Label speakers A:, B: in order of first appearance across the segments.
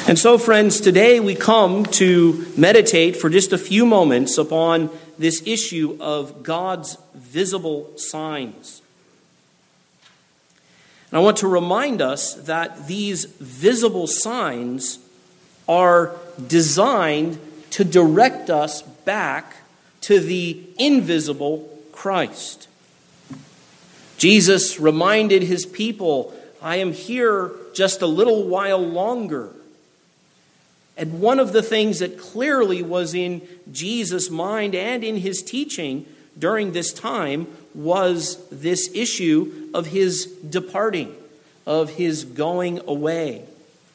A: And so, friends, today we come to meditate for just a few moments upon this issue of God's visible signs. And I want to remind us that these visible signs are designed to direct us back to the invisible Christ. Jesus reminded his people, I am here just a little while longer. And one of the things that clearly was in Jesus' mind and in his teaching during this time was this issue of his departing, of his going away.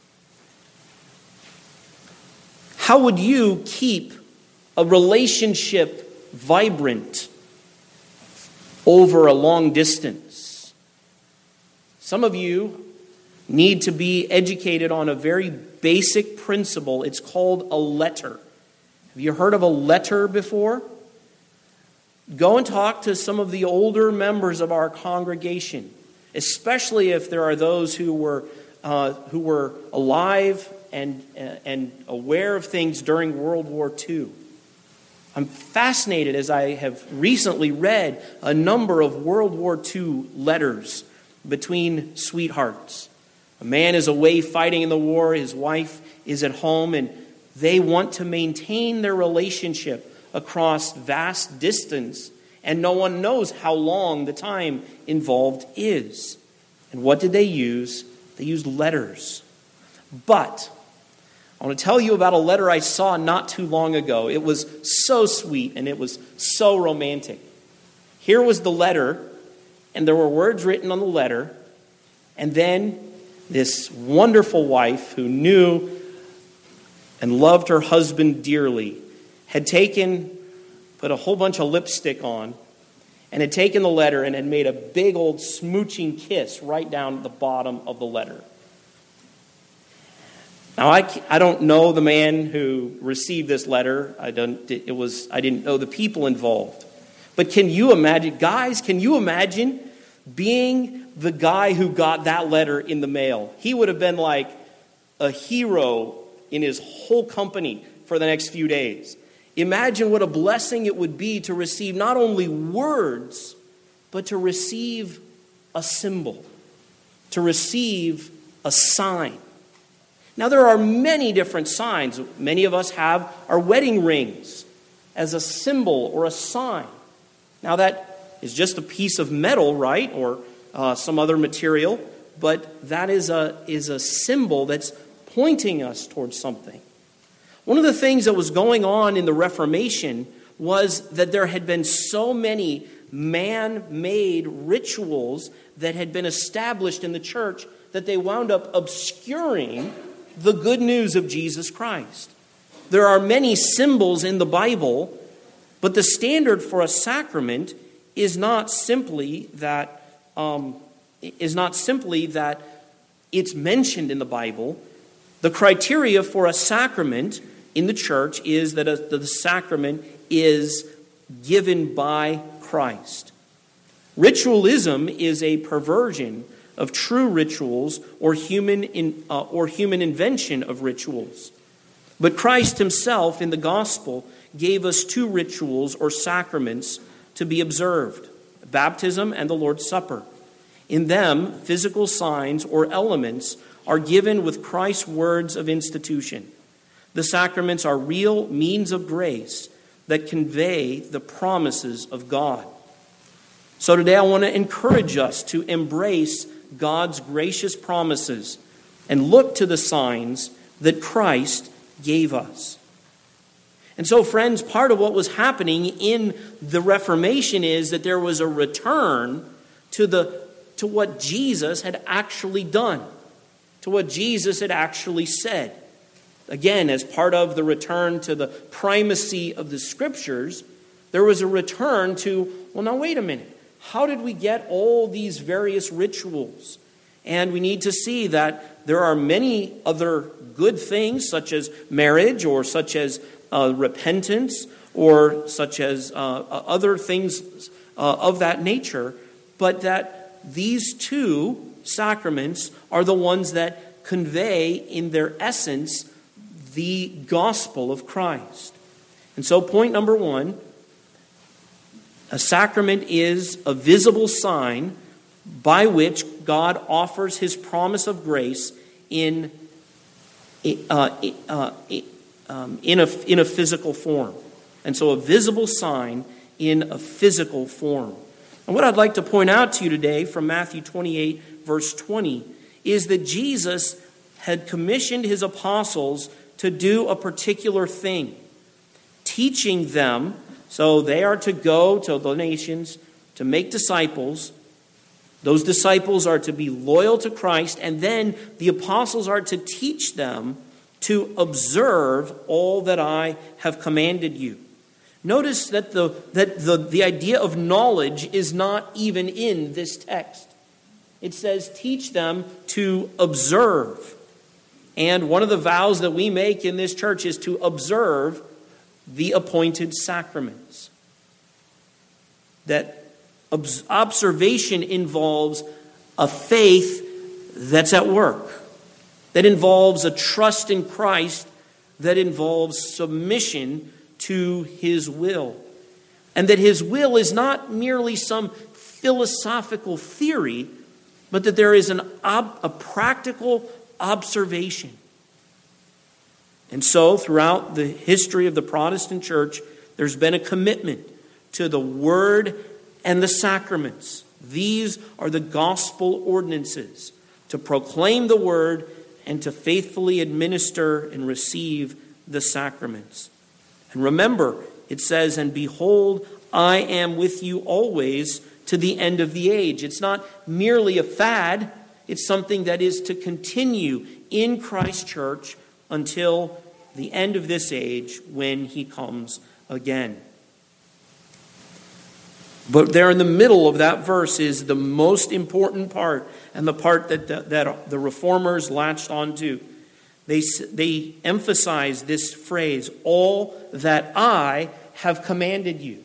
A: How would you keep a relationship vibrant over a long distance? Some of you need to be educated on a very basic principle. It's called a letter. Have you heard of a letter before? Go and talk to some of the older members of our congregation, especially if there are those who were alive and aware of things during World War II. I'm fascinated as I have recently read a number of World War II letters between sweethearts. A man is away fighting in the war, his wife is at home, and they want to maintain their relationship across vast distance, and no one knows how long the time involved is. And what did they use? They used letters. But I want to tell you about a letter I saw not too long ago. It was so sweet and it was so romantic. Here was the letter, and there were words written on the letter, and then this wonderful wife who knew and loved her husband dearly had put a whole bunch of lipstick on and had taken the letter and had made a big old smooching kiss right down at the bottom of the letter. Now, I don't know the man who received this letter. I didn't know the people involved. But can you imagine, guys, being the guy who got that letter in the mail? He would have been like a hero in his whole company for the next few days. Imagine what a blessing it would be to receive not only words, but to receive a symbol, to receive a sign. Now, there are many different signs. Many of us have our wedding rings as a symbol or a sign. Now, that is just a piece of metal, right? Or some other material. But that is a symbol that's pointing us towards something. One of the things that was going on in the Reformation was that there had been so many man-made rituals that had been established in the church that they wound up obscuring the good news of Jesus Christ. There are many symbols in the Bible, but the standard for a sacrament is not simply that it's mentioned in the Bible. The criteria for a sacrament in the church is that the sacrament is given by Christ. Ritualism is a perversion of true rituals or human invention of rituals. But Christ himself in the gospel gave us two rituals or sacraments to be observed: baptism and the Lord's Supper. In them, physical signs or elements are given with Christ's words of institution. The sacraments are real means of grace that convey the promises of God. So today I want to encourage us to embrace God's gracious promises and look to the signs that Christ gave us. And so, friends, part of what was happening in the Reformation is that there was a return to what Jesus had actually done, to what Jesus had actually said. Again, as part of the return to the primacy of the Scriptures, there was a return to, well, now wait a minute. How did we get all these various rituals? And we need to see that there are many other good things, such as marriage or such as repentance or such as other things of that nature, but that these two sacraments are the ones that convey in their essence the gospel of Christ. And so point number one, a sacrament is a visible sign by which God offers his promise of grace in a physical form. And so a visible sign in a physical form. And what I'd like to point out to you today from Matthew 28, verse 20, is that Jesus had commissioned his apostles to do a particular thing, teaching them. So they are to go to the nations to make disciples. Those disciples are to be loyal to Christ, and then the apostles are to teach them to observe all that I have commanded you. Notice that the idea of knowledge is not even in this text. It says, teach them to observe. And one of the vows that we make in this church is to observe the appointed sacraments. That observation involves a faith that's at work, that involves a trust in Christ, that involves submission to his will. And that his will is not merely some philosophical theory, but that there is a practical observation. And so throughout the history of the Protestant church, there's been a commitment to the word and the sacraments. These are the gospel ordinances, to proclaim the word and to faithfully administer and receive the sacraments. And remember, it says, and behold, I am with you always to the end of the age. It's not merely a fad. It's something that is to continue in Christ's church until the end of this age when he comes again. But there in the middle of that verse is the most important part, and the part that the Reformers latched onto. They emphasize this phrase, all that I have commanded you.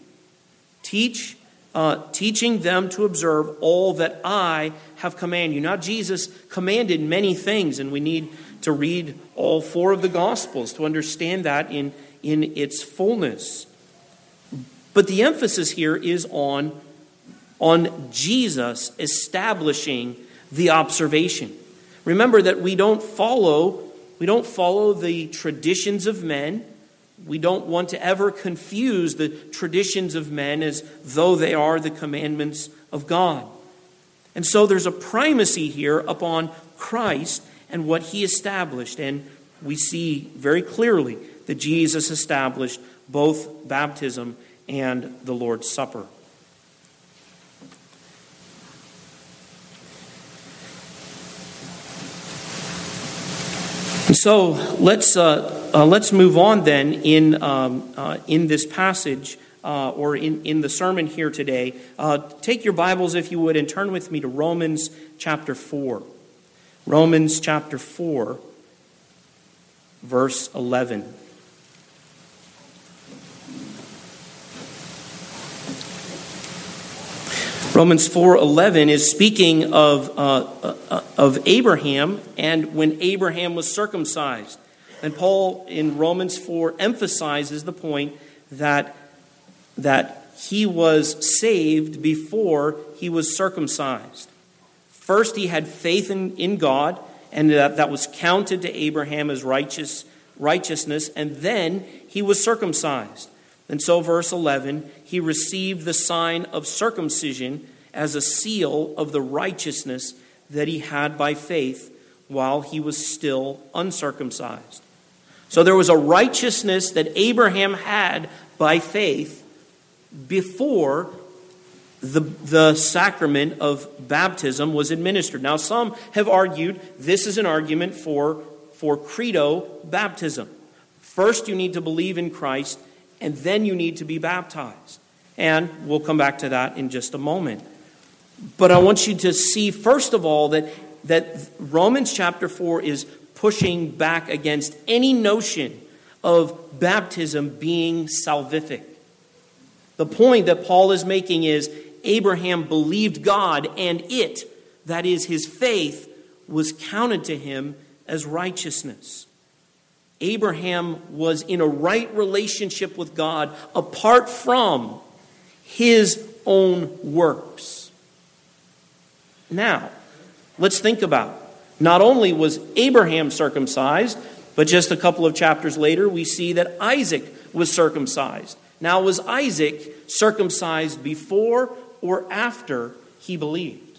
A: Teaching them to observe all that I have commanded you. Now, Jesus commanded many things, and we need to read all four of the Gospels to understand that in its fullness. But the emphasis here is on Jesus establishing the observation. Remember that we don't follow the traditions of men. We don't want to ever confuse the traditions of men as though they are the commandments of God. And so there's a primacy here upon Christ and what he established. And we see very clearly that Jesus established both baptism and the Lord's Supper. And so let's move on then in this passage or in the sermon here today. Take your Bibles, if you would, and turn with me to Romans chapter 4. Romans chapter 4, verse 11. Romans 4:11 is speaking of Abraham and when Abraham was circumcised. And Paul in Romans 4 emphasizes the point that he was saved before he was circumcised. First, he had faith in God, and that was counted to Abraham as righteousness, and then he was circumcised. And so, verse 11, he received the sign of circumcision as a seal of the righteousness that he had by faith while he was still uncircumcised. So there was a righteousness that Abraham had by faith before the sacrament of baptism was administered. Now, some have argued this is an argument for credo baptism. First, you need to believe in Christ, and then you need to be baptized. And we'll come back to that in just a moment. But I want you to see, first of all, that Romans chapter 4 is pushing back against any notion of baptism being salvific. The point that Paul is making is Abraham believed God, and that is his faith, was counted to him as righteousness. Abraham was in a right relationship with God apart from his own works. Now, let's think about it. Not only was Abraham circumcised, but just a couple of chapters later, we see that Isaac was circumcised. Now, was Isaac circumcised before or after he believed?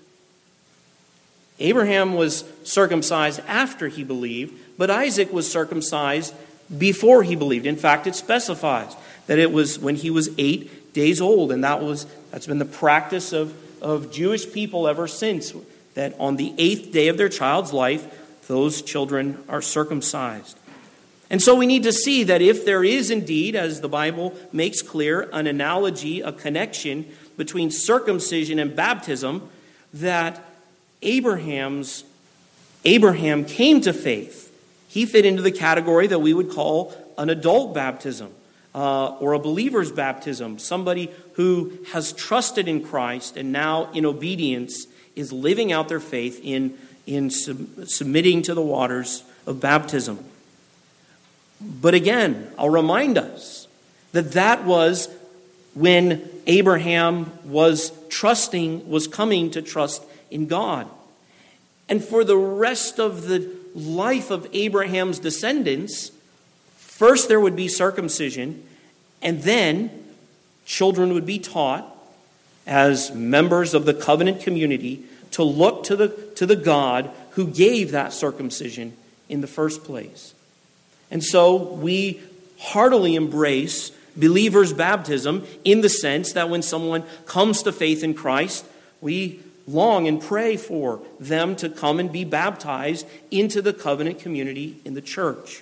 A: Abraham was circumcised after he believed, but Isaac was circumcised before he believed. In fact, it specifies that it was when he was 8 days old, and that's been the practice of Jewish people ever since, that on the 8th day of their child's life, those children are circumcised. And so we need to see that if there is indeed, as the Bible makes clear, an analogy, a connection between circumcision and baptism, that Abraham came to faith. He fit into the category that we would call an adult baptism or a believer's baptism, somebody who has trusted in Christ and now in obedience is living out their faith in submitting to the waters of baptism. But again, I'll remind us that was when Abraham was coming to trust in God. And for the rest of the life of Abraham's descendants, first there would be circumcision, and then children would be taught as members of the covenant community to look to the God who gave that circumcision in the first place. And so we heartily embrace believers' baptism in the sense that when someone comes to faith in Christ, we long and pray for them to come and be baptized into the covenant community in the church.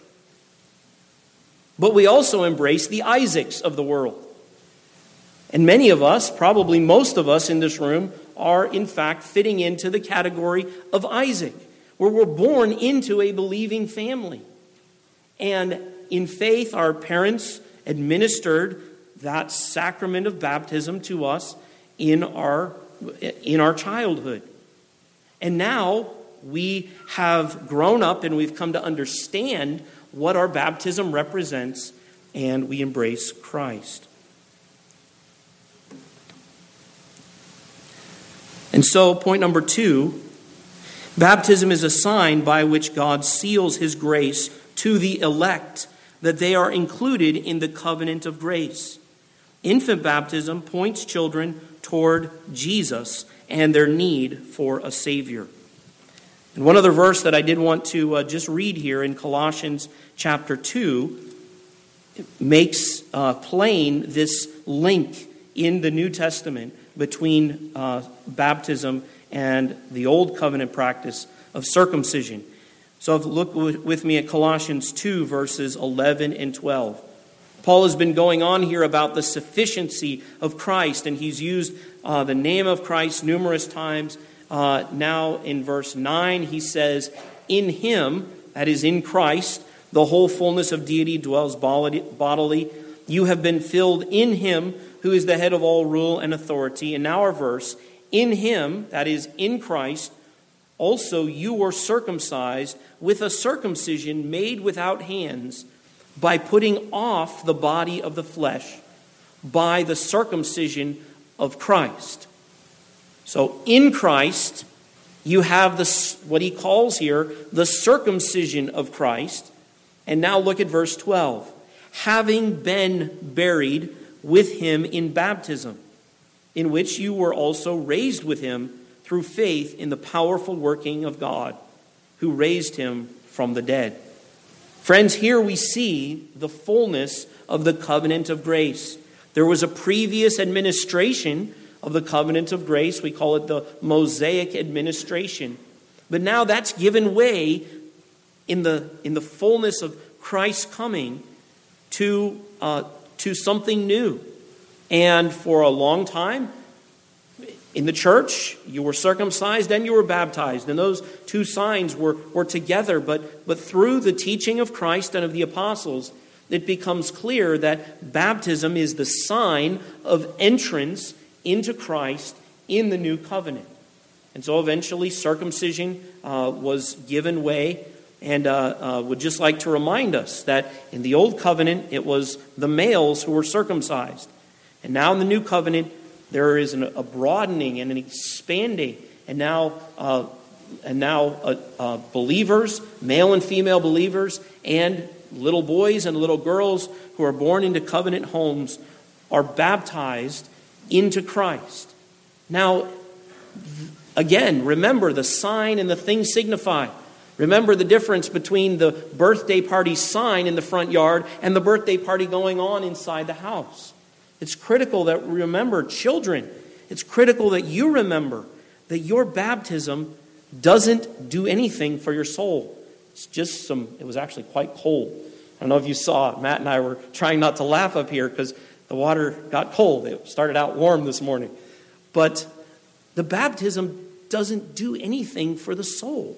A: But we also embrace the Isaacs of the world. And many of us, probably most of us in this room, are in fact fitting into the category of Isaac, where we're born into a believing family. And in faith, our parents administered that sacrament of baptism to us in our childhood. And now we have grown up and we've come to understand what our baptism represents, and we embrace Christ. And so, point number 2, baptism is a sign by which God seals his grace to the elect, that they are included in the covenant of grace. Infant baptism points children toward Jesus and their need for a Savior. And one other verse that I did want to just read here in Colossians chapter 2 makes plain this link in the New Testament between baptism and the old covenant practice of circumcision. So look with me at Colossians 2, verses 11 and 12. Paul has been going on here about the sufficiency of Christ, and he's used the name of Christ numerous times. Now in verse 9, he says, "In him," that is in Christ, "the whole fullness of deity dwells bodily. You have been filled in him who is the head of all rule and authority." And now our verse, "In him," that is in Christ, "also you were circumcised with a circumcision made without hands, by putting off the body of the flesh by the circumcision of Christ." So in Christ, you have what he calls here the circumcision of Christ. And now look at verse 12. "Having been buried with him in baptism, in which you were also raised with him through faith in the powerful working of God, who raised him from the dead." Friends, here we see the fullness of the covenant of grace. There was a previous administration of the covenant of grace. We call it the Mosaic administration. But now that's given way in the fullness of Christ's coming to something new. And for a long time, in the church, you were circumcised and you were baptized. And those two signs were together. But through the teaching of Christ and of the apostles, it becomes clear that baptism is the sign of entrance into Christ in the new covenant. And so eventually circumcision was given way. And would just like to remind us that in the Old Covenant, it was the males who were circumcised. And now in the New Covenant, there is a broadening and an expanding. And now believers, male and female believers, and little boys and little girls who are born into covenant homes are baptized into Christ. Now, again, remember the sign and the thing signify. Remember the difference between the birthday party sign in the front yard and the birthday party going on inside the house. It's critical that we remember, children, it's critical that you remember that your baptism doesn't do anything for your soul. It's just it was actually quite cold. I don't know if you saw it. Matt and I were trying not to laugh up here because the water got cold. It started out warm this morning. But the baptism doesn't do anything for the soul.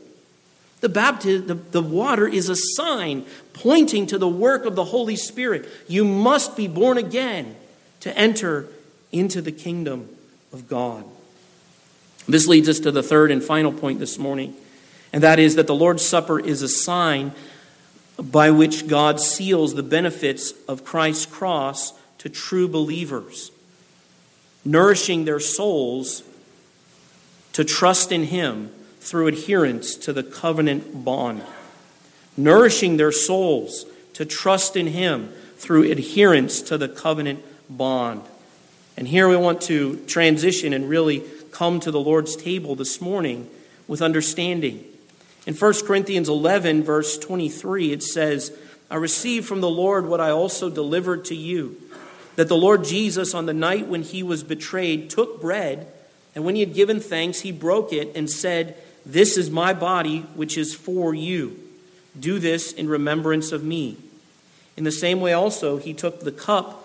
A: The water is a sign pointing to the work of the Holy Spirit. You must be born again to enter into the kingdom of God. This leads us to the third and final point this morning, and that is that the Lord's Supper is a sign by which God seals the benefits of Christ's cross to true believers, nourishing their souls to trust in Him through adherence to the covenant bond. Nourishing their souls to trust in Him through adherence to the covenant bond. And here we want to transition and really come to the Lord's table this morning with understanding. In 1 Corinthians 11, verse 23, it says, I received from the Lord what I also delivered to you, that the Lord Jesus, on the night when He was betrayed, took bread, and when He had given thanks, He broke it and said, This is my body, which is for you. Do this in remembrance of me. In the same way also, He took the cup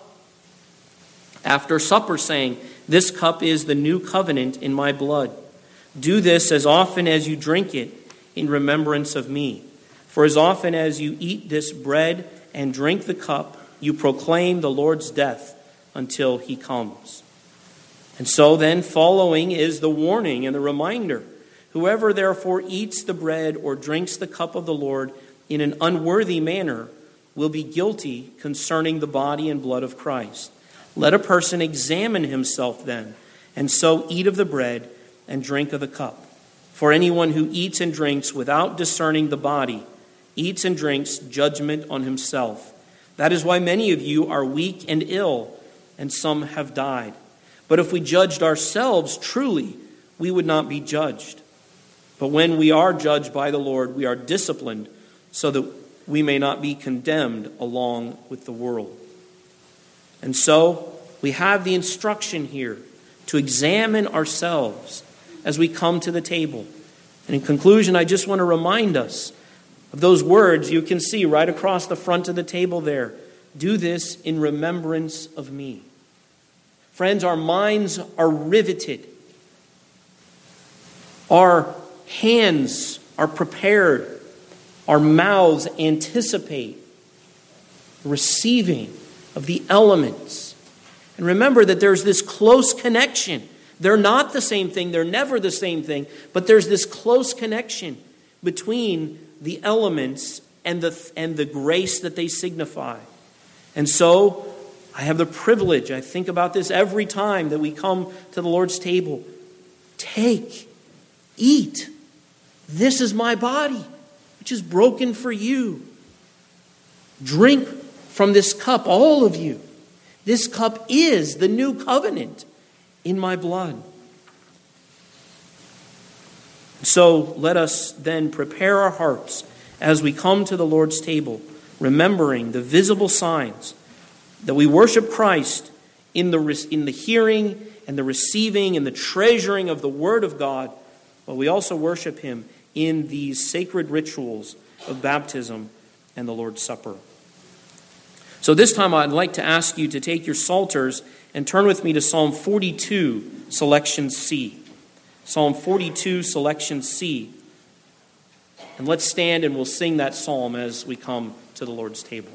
A: after supper, saying, This cup is the new covenant in my blood. Do this as often as you drink it in remembrance of me. For as often as you eat this bread and drink the cup, you proclaim the Lord's death until He comes. And so then following is the warning and the reminder. Whoever therefore eats the bread or drinks the cup of the Lord in an unworthy manner will be guilty concerning the body and blood of Christ. Let a person examine himself then, and so eat of the bread and drink of the cup. For anyone who eats and drinks without discerning the body eats and drinks judgment on himself. That is why many of you are weak and ill, and some have died. But if we judged ourselves truly, we would not be judged. But when we are judged by the Lord, we are disciplined so that we may not be condemned along with the world. And so we have the instruction here to examine ourselves as we come to the table. And in conclusion, I just want to remind us of those words you can see right across the front of the table there. Do this in remembrance of me. Friends, our minds are riveted. Our hands are prepared. Our mouths anticipate receiving of the elements. And remember that there's this close connection. They're not the same thing. They're never the same thing. But there's this close connection between the elements and the grace that they signify. And so I have the privilege, I think about this every time that we come to the Lord's table. Take, eat. This is my body, which is broken for you. Drink from this cup, all of you. This cup is the new covenant in my blood. So let us then prepare our hearts as we come to the Lord's table, remembering the visible signs that we worship Christ in the hearing and the receiving and the treasuring of the Word of God, but we also worship Him in these sacred rituals of baptism and the Lord's Supper. So this time I'd like to ask you to take your psalters and turn with me to Psalm 42, selection C. Psalm 42, selection C. And let's stand and we'll sing that psalm as we come to the Lord's table.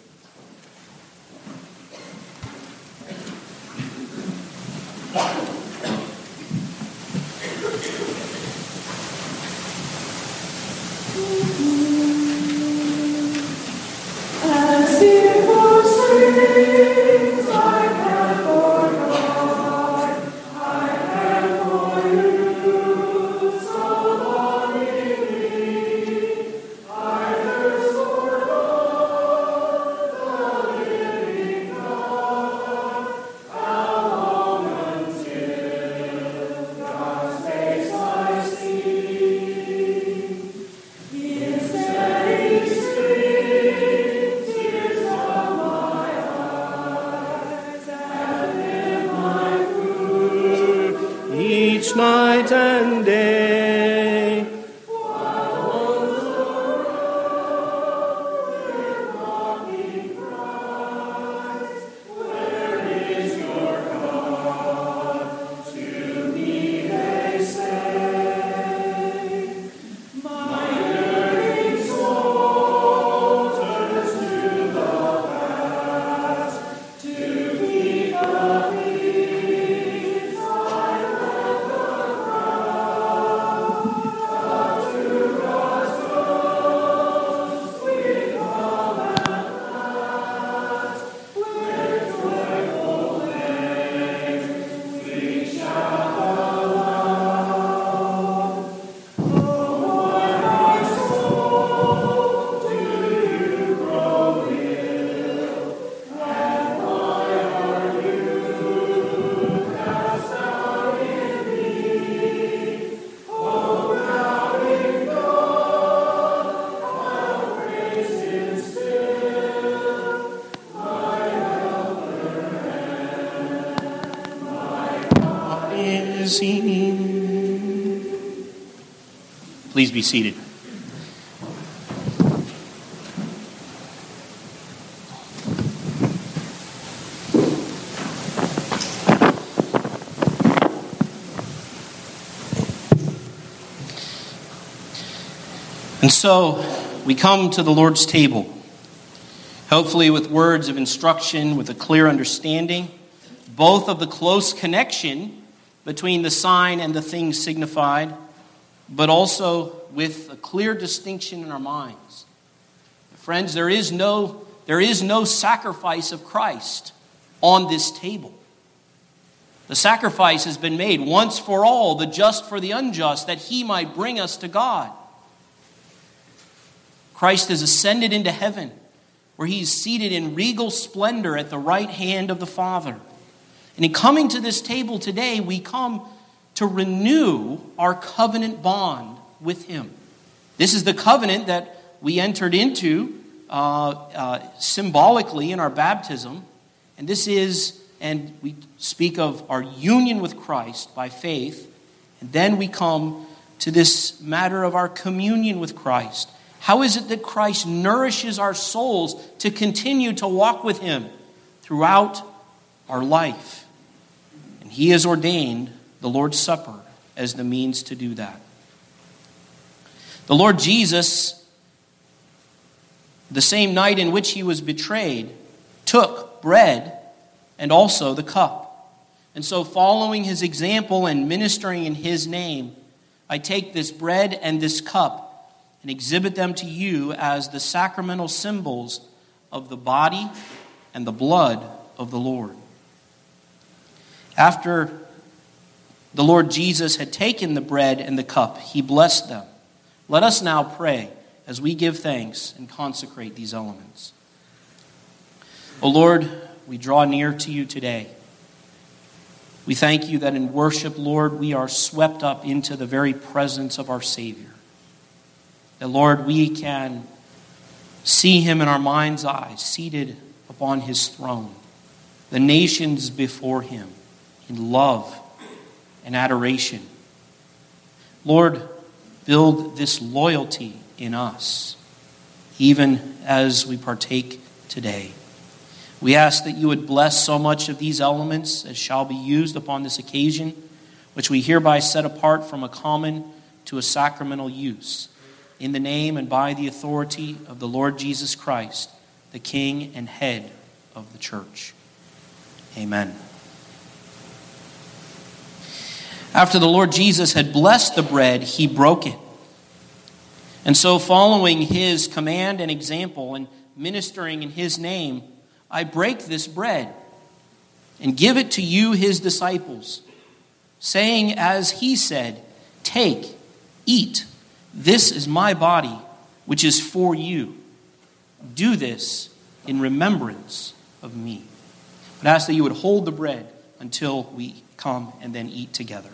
A: sing. Please be seated. And so we come to the Lord's table, hopefully with words of instruction, with a clear understanding, both of the close connection between the sign and the thing signified, but also with a clear distinction in our minds. Friends, there is no sacrifice of Christ on this table. The sacrifice has been made once for all, the just for the unjust, that he might bring us to God. Christ has ascended into heaven, where he is seated in regal splendor at the right hand of the Father. And in coming to this table today, we come to renew our covenant bond with him. This is the covenant that we entered into symbolically in our baptism. And we speak of our union with Christ by faith. And then we come to this matter of our communion with Christ. How is it that Christ nourishes our souls to continue to walk with him throughout our life? And he has ordained the Lord's Supper as the means to do that. The Lord Jesus, the same night in which he was betrayed, took bread and also the cup. And so, following his example and ministering in his name, I take this bread and this cup and exhibit them to you as the sacramental symbols of the body and the blood of the Lord. After the Lord Jesus had taken the bread and the cup, he blessed them. Let us now pray as we give thanks and consecrate these elements. O Lord, we draw near to you today. We thank you that in worship, Lord, we are swept up into the very presence of our Savior. That, Lord, we can see him in our mind's eye, seated upon his throne, the nations before him in love and adoration. Lord, build this loyalty in us, even as we partake today. We ask that you would bless so much of these elements as shall be used upon this occasion, which we hereby set apart from a common to a sacramental use. In the name and by the authority of the Lord Jesus Christ, the King and head of the church. Amen. After the Lord Jesus had blessed the bread, he broke it. And so, following his command and example and ministering in his name, I break this bread and give it to you, his disciples, saying as he said, "Take, eat. This is my body, which is for you. Do this in remembrance of me." But I ask that you would hold the bread until we come and then eat together.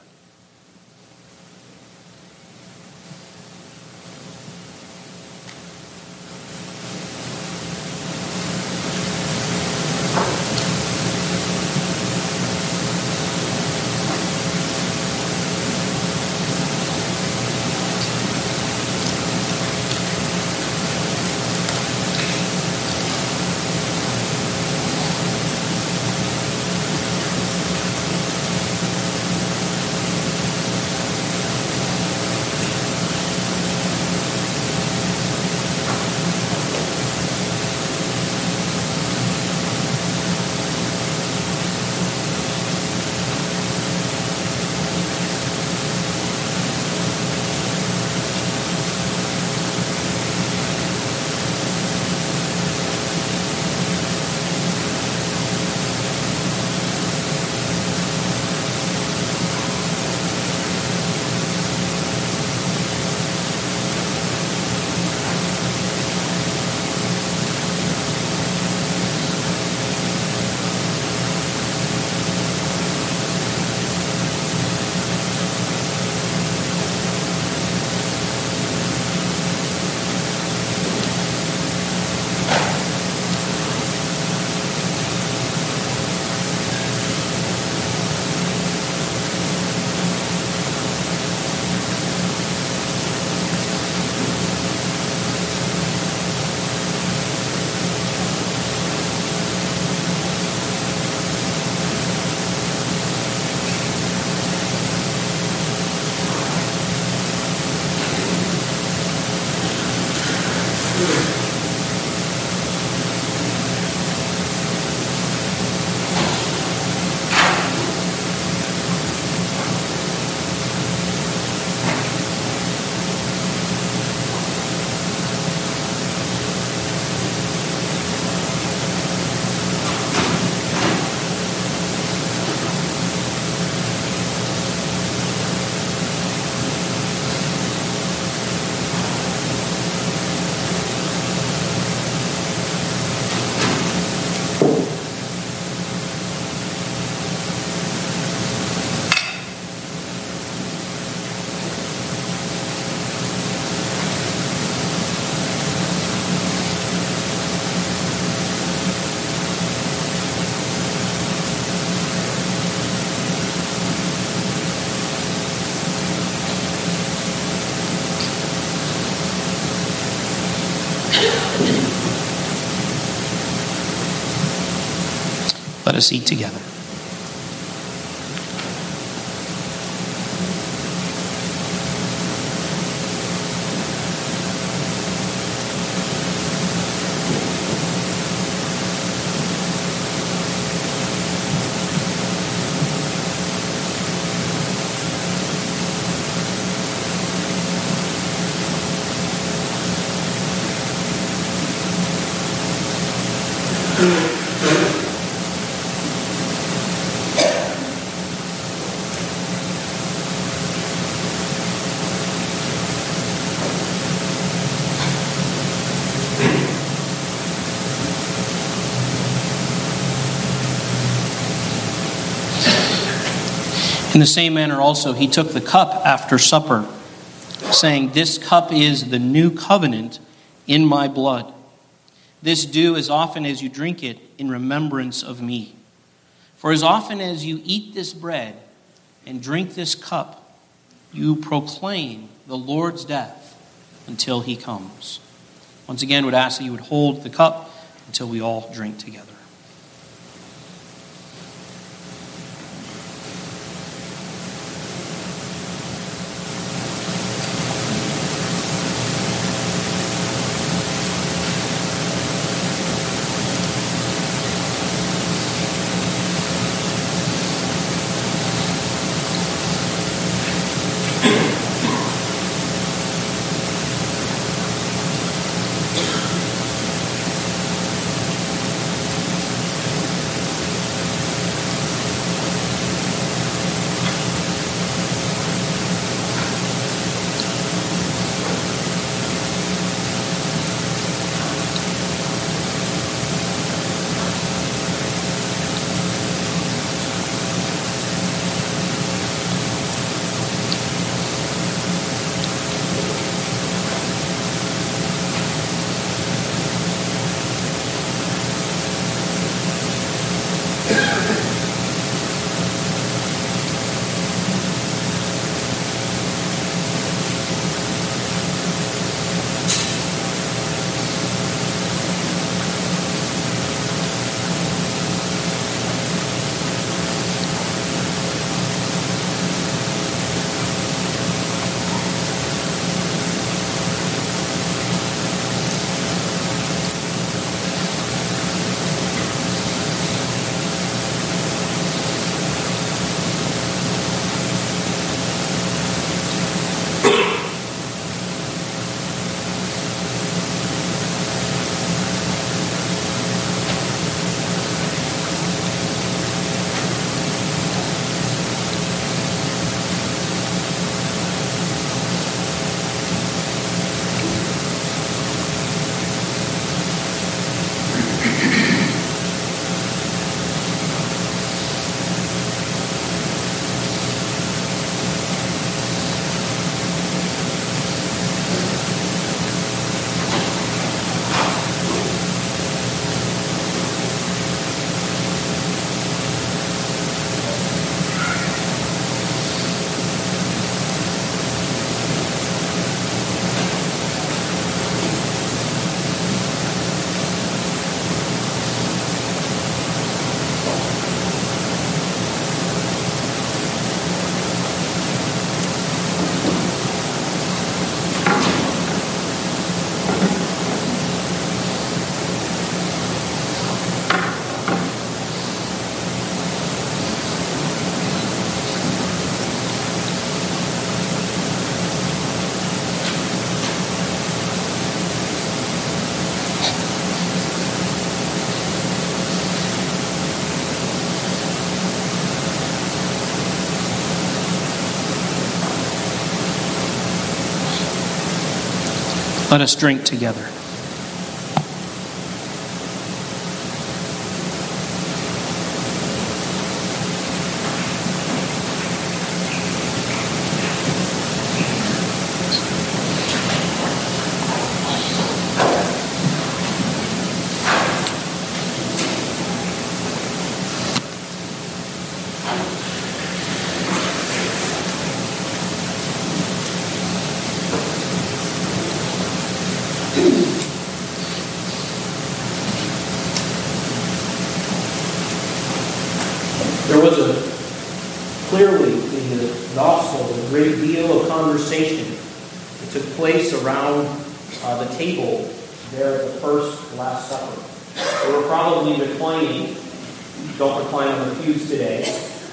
A: Let us eat together. In the same manner also he took the cup after supper, saying, "This cup is the new covenant in my blood. This do as often as you drink it in remembrance of me. For as often as you eat this bread and drink this cup, you proclaim the Lord's death until he comes." Once again, I would ask that you would hold the cup until we all drink together. Let us drink together. clearly in the gospel a great deal of conversation that took place around the table there at the first Last Supper. They were probably reclining. Don't recline on the pews today.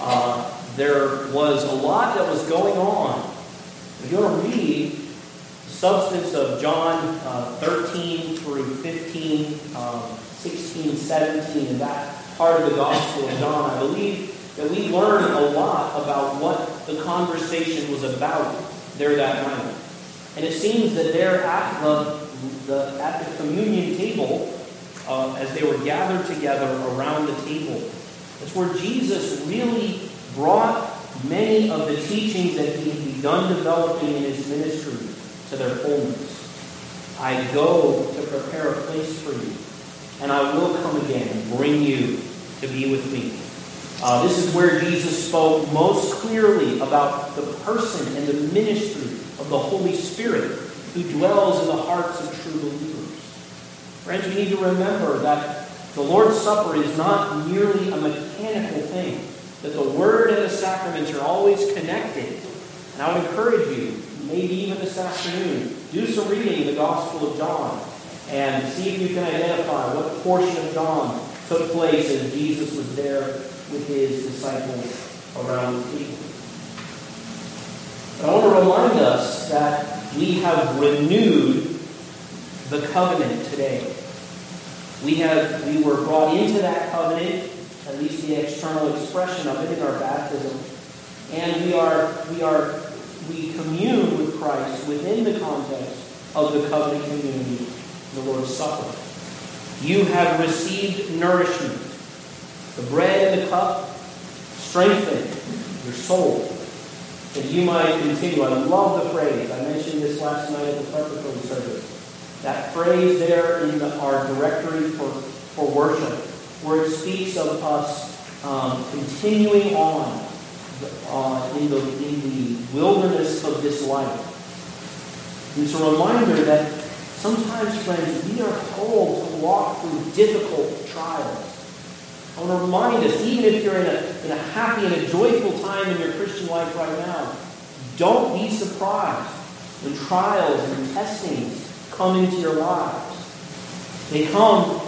A: There was a lot that was going on. If you're going to read the substance of John 13 through 15, 16, 17, and that part of the Gospel of John, I believe that we learn a lot about what the conversation was about there that night. And it seems that there at the communion table, as they were gathered together around the table, that's where Jesus really brought many of the teachings that he had begun developing in his ministry to their fullness. I go to prepare a place for you, and I will come again and bring you to be with me. This is where Jesus spoke most clearly about the person and the ministry of the Holy Spirit who dwells in the hearts of true believers. Friends, we need to remember that the Lord's Supper is not merely a mechanical thing, that the Word and the sacraments are always connected. And I would encourage you, maybe even this afternoon, do some reading in the Gospel of John and see if you can identify what portion of John took place as Jesus was there with his disciples around the table. But I want to remind us that we have renewed the covenant today. We were brought into that covenant, at least the external expression of it in our baptism, and we commune with Christ within the context of the covenant community, the Lord's Supper. You have received nourishment. The bread and the cup strengthen your soul, that you might continue. I love the phrase. I mentioned this last night at the preparatory service. That phrase there in our directory for worship, where it speaks of us continuing on in the wilderness of this life. It's a reminder that sometimes, friends, we are called to walk through difficult trials. I want to remind us, even if you're in a happy and a joyful time in your Christian life right now, don't be surprised when trials and testings come into your lives. They come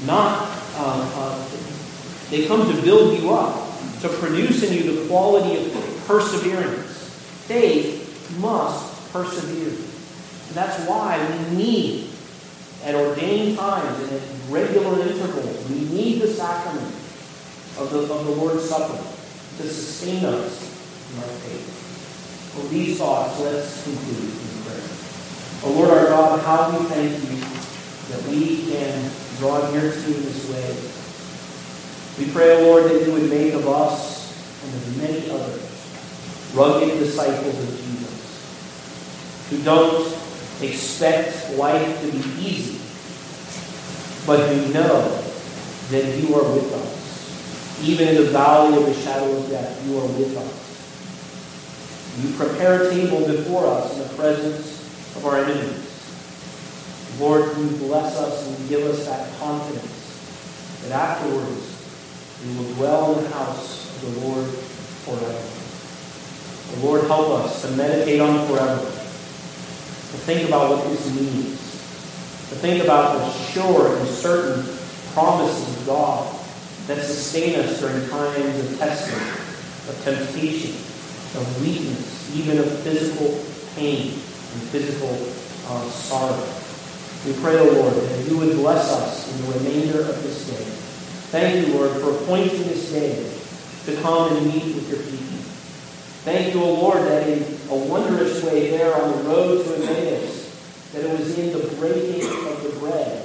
A: they come to build you up, to produce in you the quality of perseverance. Faith must persevere. And that's why we need, at ordained times and at regular intervals, we need the sacrament of the Lord's Supper to sustain us in our faith. With these thoughts, let's conclude in prayer. Oh Lord our God, how we thank you that we can draw near to you in this way. We pray, O Lord, that you would make of us and of many others rugged disciples of Jesus, who don't expect life to be easy, but who know that you are with us. Even in the valley of the shadow of death, you are with us. You prepare a table before us in the presence of our enemies. Lord, you bless us and give us that confidence that afterwards we will dwell in the house of the Lord forever. The Lord, help us to meditate on forever, to think about what this means, to think about the sure and certain promises of God that sustain us during times of testing, of temptation, of weakness, even of physical pain and physical sorrow. We pray, O Lord, that you would bless us in the remainder of this day. Thank you, Lord, for appointing this day to come and meet with your people. Thank you, O Lord, that in a wondrous way there on the road to Emmaus, that it was in the breaking of the bread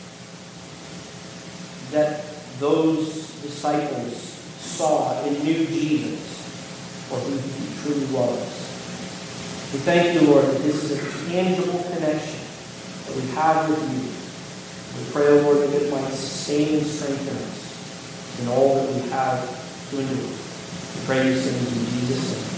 A: that those disciples saw and knew Jesus for who he truly was. We thank you, Lord, that this is a tangible connection that we have with you. We pray, O Lord, that it might sustain and strengthen us in all that we have to endure. We pray these things in Jesus' name.